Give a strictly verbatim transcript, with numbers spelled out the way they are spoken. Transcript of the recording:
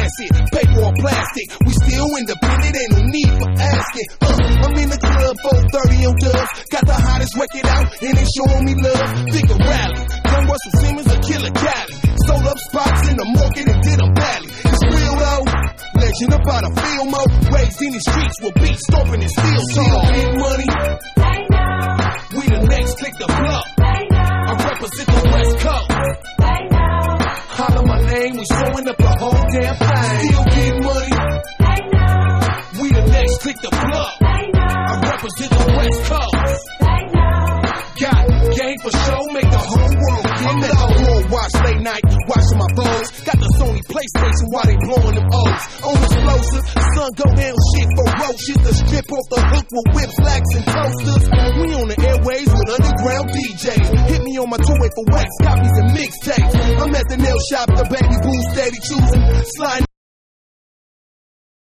acid, paper or plastic. We still independent, ain't no need for asking. Uh, I'm in the club, four thirty on dubs. Got the hottest record out, and they showing me love. Think of rally, young Russell Simmons or Killer Cali. Sold up spots in the market and did them badly. It's real though, legend about a film mode. Raised in the streets with beats stomping and steel. Still get money. They know. We the next click the block. They know. I represent the West Coast. They know. Holler my name, we showing up the whole damn thing. Still get money. They know. We the next click the block. They know. I represent the West Coast. They know. Got game for show, make the whole world get I'm at home, watch late night, watching my phones. Got the Sony PlayStation while they blowing them O's. On explosive, sun go down, shit ferocious. The strip off the hook with whips, slacks, and toasters. We on the airways with underground D Js. Hit me on my two-way for wax, copies and mixtapes. I'm at the nail shop, the baby boo steady choosing. Sliding